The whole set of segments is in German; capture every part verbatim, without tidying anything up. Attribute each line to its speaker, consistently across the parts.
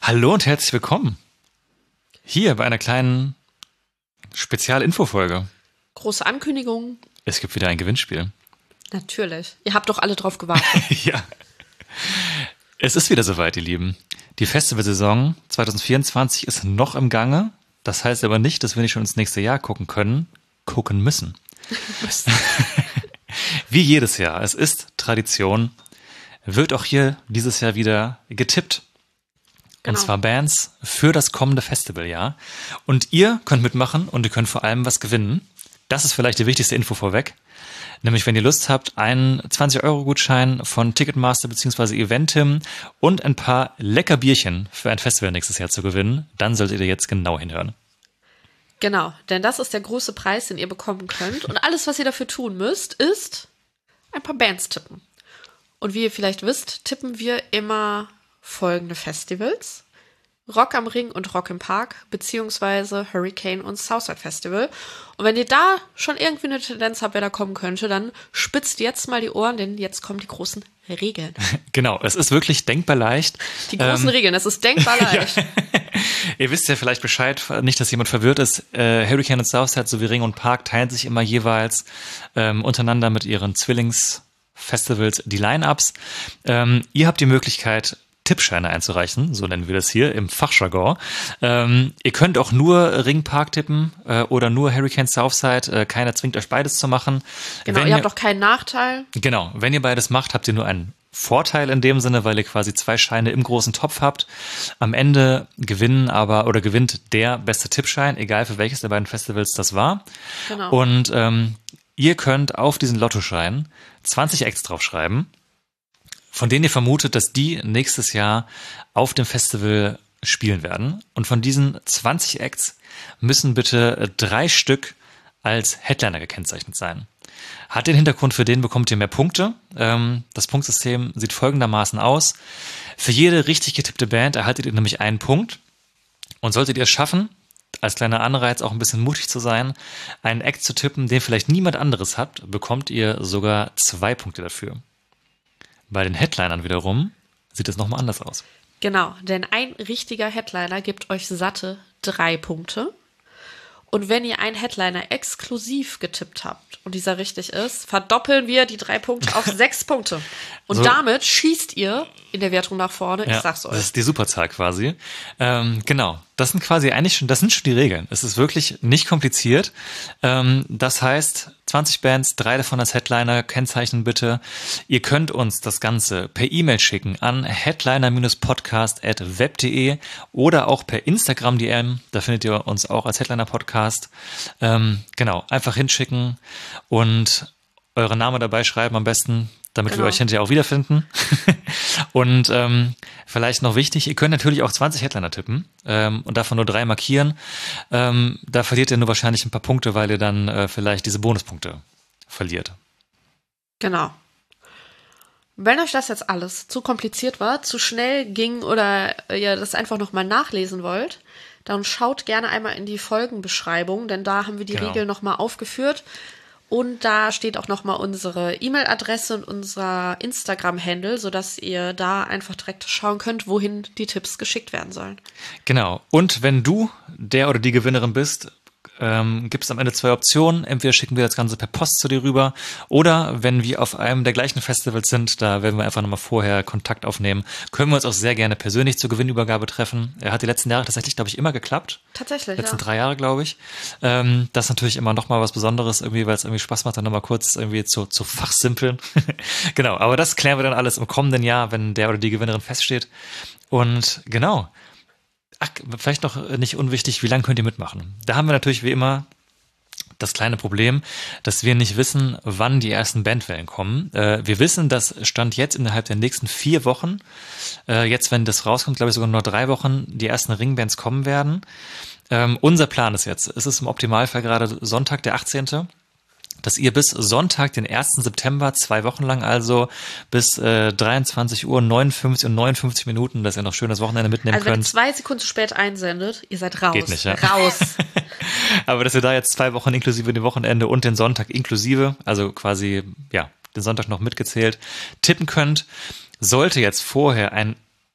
Speaker 1: Hallo und herzlich willkommen hier bei einer kleinen Spezial-Info-Folge.
Speaker 2: Große Ankündigung.
Speaker 1: Es gibt wieder ein Gewinnspiel.
Speaker 2: Natürlich. Ihr habt doch alle drauf gewartet.
Speaker 1: Ja. Es ist wieder soweit, ihr Lieben. Die Festivalsaison zwanzig vierundzwanzig ist noch im Gange. Das heißt aber nicht, dass wir nicht schon ins nächste Jahr gucken können, gucken müssen. Wie jedes Jahr, es ist Tradition, wird auch hier dieses Jahr wieder getippt. Genau. Und zwar Bands für das kommende Festivaljahr. Und ihr könnt mitmachen und ihr könnt vor allem was gewinnen. Das ist vielleicht die wichtigste Info vorweg. Nämlich, wenn ihr Lust habt, einen zwanzig-Euro-Gutschein von Ticketmaster bzw. Eventim und ein paar lecker Bierchen für ein Festival nächstes Jahr zu gewinnen, dann solltet ihr jetzt genau hinhören.
Speaker 2: Genau, denn das ist der große Preis, den ihr bekommen könnt. Und alles, was ihr dafür tun müsst, ist ein paar Bands tippen. Und wie ihr vielleicht wisst, tippen wir immer folgende Festivals: Rock am Ring und Rock im Park, beziehungsweise Hurricane und Southside Festival. Und wenn ihr da schon irgendwie eine Tendenz habt, wer da kommen könnte, dann spitzt jetzt mal die Ohren, denn jetzt kommen die großen Regeln.
Speaker 1: Genau, es ist wirklich denkbar leicht.
Speaker 2: Die großen ähm, Regeln, es ist denkbar leicht.
Speaker 1: Ja. Ihr wisst ja vielleicht Bescheid, nicht, dass jemand verwirrt ist. Äh, Hurricane und Southside sowie Ring und Park teilen sich immer jeweils ähm, untereinander mit ihren Zwillingsfestivals die Line-Ups. Ähm, ihr habt die Möglichkeit, Tippscheine einzureichen, so nennen wir das hier im Fachjargon. Ähm, ihr könnt auch nur Ring Park tippen äh, oder nur Hurricane Southside. Äh, keiner zwingt euch beides zu machen.
Speaker 2: Genau,
Speaker 1: wenn
Speaker 2: ihr habt auch keinen Nachteil.
Speaker 1: Genau, wenn ihr beides macht, habt ihr nur einen Vorteil in dem Sinne, weil ihr quasi zwei Scheine im großen Topf habt. Am Ende gewinnen aber oder gewinnt der beste Tippschein, egal für welches der beiden Festivals das war.
Speaker 2: Genau.
Speaker 1: Und ähm, ihr könnt auf diesen Lottoschein zwanzig Acts draufschreiben, von denen ihr vermutet, dass die nächstes Jahr auf dem Festival spielen werden. Und von diesen zwanzig Acts müssen bitte drei Stück als Headliner gekennzeichnet sein. Hat den Hintergrund, für den bekommt ihr mehr Punkte. Das Punktsystem sieht folgendermaßen aus. Für jede richtig getippte Band erhaltet ihr nämlich einen Punkt. Und solltet ihr es schaffen, als kleiner Anreiz auch ein bisschen mutig zu sein, einen Act zu tippen, den vielleicht niemand anderes hat, bekommt ihr sogar zwei Punkte dafür. Bei den Headlinern wiederum sieht es nochmal anders aus.
Speaker 2: Genau, denn ein richtiger Headliner gibt euch satte drei Punkte. Und wenn ihr einen Headliner exklusiv getippt habt und dieser richtig ist, verdoppeln wir die drei Punkte auf sechs Punkte. Und so, damit schießt ihr in der Wertung nach vorne,
Speaker 1: ja,
Speaker 2: ich sag's euch.
Speaker 1: Das ist die Superzahl quasi. Ähm, genau, das sind quasi eigentlich schon, das sind schon die Regeln. Es ist wirklich nicht kompliziert. Ähm, das heißt, zwanzig Bands, drei davon als Headliner, kennzeichnen bitte. Ihr könnt uns das Ganze per E-Mail schicken an headliner podcast at web punkt de oder auch per Instagram D M. Da findet ihr uns auch als Headliner Podcast. Ähm, genau, einfach hinschicken und eure Namen dabei schreiben am besten, damit genau. wir euch hinterher auch wiederfinden. Und ähm, vielleicht noch wichtig, ihr könnt natürlich auch zwanzig Headliner tippen ähm, und davon nur drei markieren. Ähm, da verliert ihr nur wahrscheinlich ein paar Punkte, weil ihr dann äh, vielleicht diese Bonuspunkte verliert.
Speaker 2: Genau. Wenn euch das jetzt alles zu kompliziert war, zu schnell ging oder ihr das einfach nochmal nachlesen wollt, dann schaut gerne einmal in die Folgenbeschreibung, denn da haben wir die genau. Regeln nochmal aufgeführt. Und da steht auch nochmal unsere E-Mail-Adresse und unser Instagram-Handle, sodass ihr da einfach direkt schauen könnt, wohin die Tipps geschickt werden sollen.
Speaker 1: Genau. Und wenn du der oder die Gewinnerin bist, ähm, gibt es am Ende zwei Optionen. Entweder schicken wir das Ganze per Post zu dir rüber oder wenn wir auf einem der gleichen Festivals sind, da werden wir einfach nochmal vorher Kontakt aufnehmen, können wir uns auch sehr gerne persönlich zur Gewinnübergabe treffen. Er hat die letzten Jahre tatsächlich, glaube ich, immer geklappt.
Speaker 2: Tatsächlich,
Speaker 1: Die letzten
Speaker 2: ja.
Speaker 1: drei Jahre, glaube ich. Ähm, das ist natürlich immer nochmal was Besonderes, irgendwie, weil es irgendwie Spaß macht, dann nochmal kurz irgendwie zu, zu fachsimpeln. Genau, aber das klären wir dann alles im kommenden Jahr, wenn der oder die Gewinnerin feststeht. Und genau. Ach, vielleicht noch nicht unwichtig, wie lange könnt ihr mitmachen? Da haben wir natürlich wie immer das kleine Problem, dass wir nicht wissen, wann die ersten Bandwellen kommen. Äh, wir wissen, dass Stand jetzt innerhalb der nächsten vier Wochen, äh, jetzt wenn das rauskommt, glaube ich sogar nur drei Wochen, die ersten Ringbands kommen werden. Ähm, unser Plan ist jetzt, es ist im Optimalfall gerade Sonntag, der achtzehnte dass ihr bis Sonntag, den ersten September, zwei Wochen lang also bis äh, dreiundzwanzig Uhr neunundfünfzig und neunundfünfzig Minuten, dass ihr noch schönes Wochenende mitnehmen
Speaker 2: also könnt.
Speaker 1: Also
Speaker 2: wenn ihr zwei Sekunden zu spät einsendet, ihr seid raus.
Speaker 1: Geht nicht, ja.
Speaker 2: Raus.
Speaker 1: Aber dass ihr da jetzt zwei Wochen inklusive dem Wochenende und den Sonntag inklusive, also quasi, ja, den Sonntag noch mitgezählt, tippen könnt. Sollte jetzt vorher ein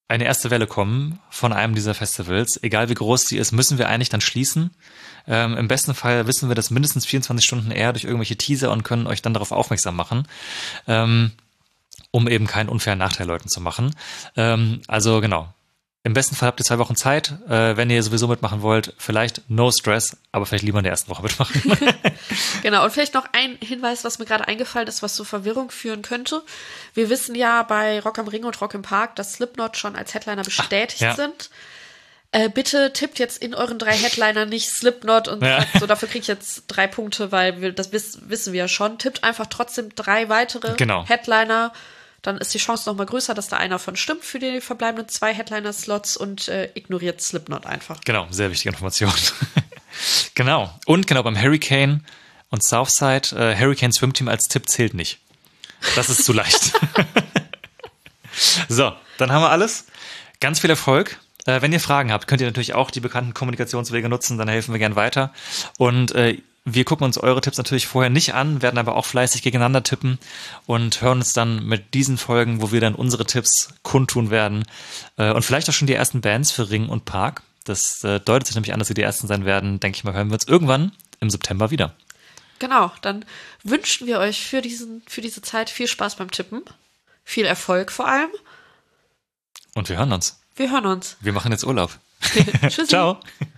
Speaker 1: eine erste Welle kommen von einem dieser Festivals, egal wie groß die ist, müssen wir eigentlich dann schließen. Ähm, im besten Fall wissen wir das mindestens vierundzwanzig Stunden eher durch irgendwelche Teaser und können euch dann darauf aufmerksam machen, ähm, um eben keinen unfairen Nachteil Leuten zu machen. Ähm, also genau. Im besten Fall habt ihr zwei Wochen Zeit. Äh, wenn ihr sowieso mitmachen wollt, vielleicht no stress, aber vielleicht lieber in der ersten Woche mitmachen.
Speaker 2: Genau, und vielleicht noch ein Hinweis, was mir gerade eingefallen ist, was zu Verwirrung führen könnte. Wir wissen ja bei Rock am Ring und Rock im Park, dass Slipknot schon als Headliner bestätigt
Speaker 1: Ach, ja.
Speaker 2: sind. Äh, bitte tippt jetzt in euren drei Headliner nicht Slipknot und
Speaker 1: Ja.
Speaker 2: sagt so, dafür kriege ich jetzt drei Punkte, weil wir, das wiss, wissen wir ja schon. Tippt einfach trotzdem drei weitere
Speaker 1: Genau.
Speaker 2: Headliner. Dann ist die Chance noch mal größer, dass da einer von stimmt für die verbleibenden zwei Headliner-Slots und äh, ignoriert Slipknot einfach.
Speaker 1: Genau, sehr wichtige Information. Genau. Und genau, beim Hurricane und Southside, äh, Hurricane Swimteam als Tipp zählt nicht. Das ist zu leicht. So, dann haben wir alles. Ganz viel Erfolg. Äh, wenn ihr Fragen habt, könnt ihr natürlich auch die bekannten Kommunikationswege nutzen, dann helfen wir gern weiter. Und äh, wir gucken uns eure Tipps natürlich vorher nicht an, werden aber auch fleißig gegeneinander tippen und hören uns dann mit diesen Folgen, wo wir dann unsere Tipps kundtun werden. Äh, und vielleicht auch schon die ersten Bands für Ring und Park. Das äh, deutet sich nämlich an, dass sie die ersten sein werden. Denke ich mal, hören wir uns irgendwann im September wieder.
Speaker 2: Genau, dann wünschen wir euch für, diesen, für diese Zeit viel Spaß beim Tippen. Viel Erfolg vor allem.
Speaker 1: Und wir hören uns.
Speaker 2: Wir hören uns.
Speaker 1: Wir machen jetzt Urlaub.
Speaker 2: Tschüssi.
Speaker 1: Ciao.